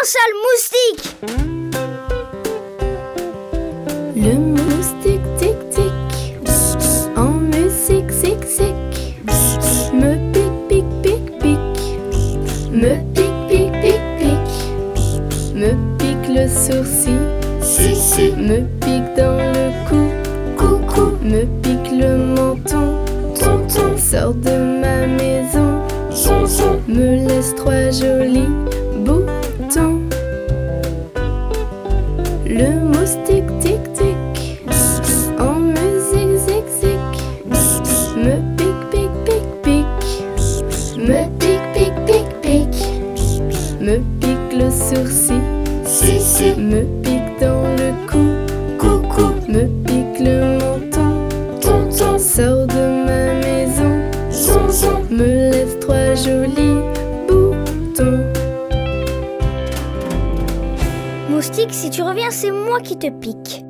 sale moustique! Le moustique tic-tic, en musique zig-zig, me pique, pique, pique, pique, me pique, pique, pique, pique, me pique le sourcil, si, me pique dans le cou, coucou, me pique le menton, tonton, sors de ma maison, son, me laisse 3 jolis boutons. Le moustique tic-tic, en musique zig-zig, me pique, pique, pique, pique, me pique, pique, pique, pique, me pique le sourcil, si, me pique dans le cou, coucou, me pique le menton, tonton, sors de ma maison, son, me laisse 3 jolis boutons. Moustique, si tu reviens, c'est moi qui te pique.